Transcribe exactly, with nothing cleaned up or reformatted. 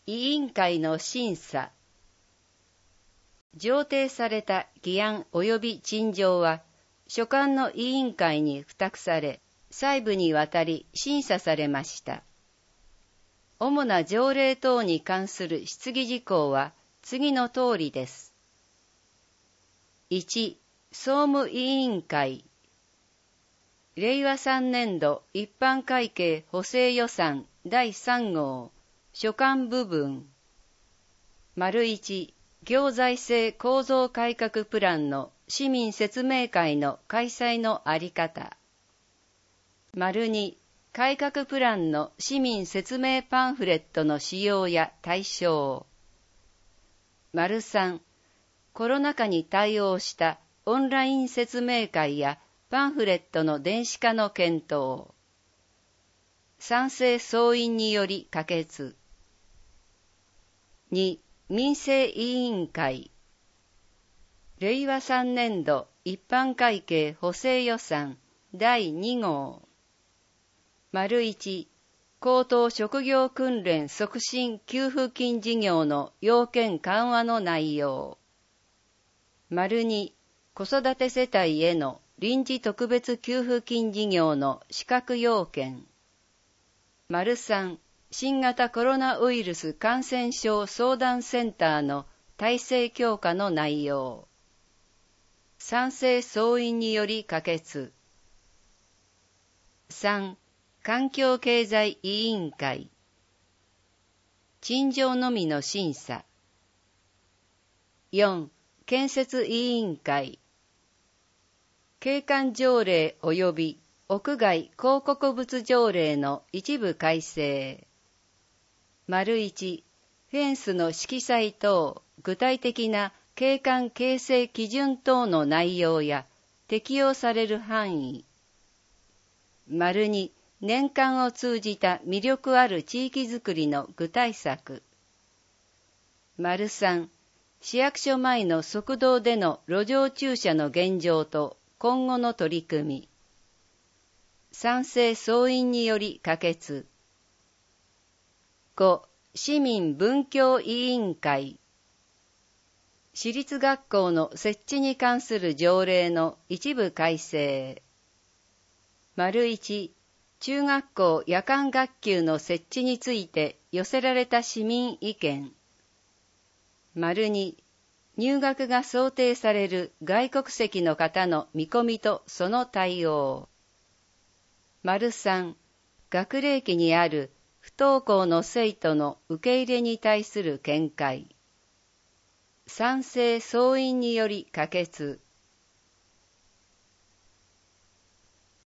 委員会の審査。上呈された議案及び陳情は、所管の委員会に付託され、細部にわたり審査されました。主な条例等に関する質疑事項は次の通りです。いち、総務委員会。れいわさんねん度一般会計補正予算だいさん号所管部分。丸いち、行財政構造改革プランの市民説明会の開催のあり方。丸に、改革プランの市民説明パンフレットの使用や対象。丸さん、コロナ禍に対応したオンライン説明会やパンフレットの電子化の検討。賛成総員により可決。に、民生委員会。れいわさんねん度一般会計補正予算だいに号。丸いち、高等職業訓練促進給付金事業の要件緩和の内容。丸に、子育て世帯への臨時特別給付金事業の資格要件。丸さん、新型コロナウイルス感染症相談センターの体制強化の内容。賛成総員により可決。さん、環境経済委員会。陳情のみの審査。よん、建設委員会。景観条例及び屋外広告物条例の一部改正。丸いち、フェンスの色彩等、具体的な景観形成基準等の内容や適用される範囲。丸に、年間を通じた魅力ある地域づくりの具体策。丸さん、市役所前の側道での路上駐車の現状と今後の取り組み。賛成総員により可決。ご、市民文教委員会。私立学校の設置に関する条例の一部改正。丸いち、中学校夜間学級の設置について寄せられた市民意見。丸に、入学が想定される外国籍の方の見込みとその対応。丸さん、学齢期にある不登校の生徒の受け入れに対する見解。賛成総員により可決。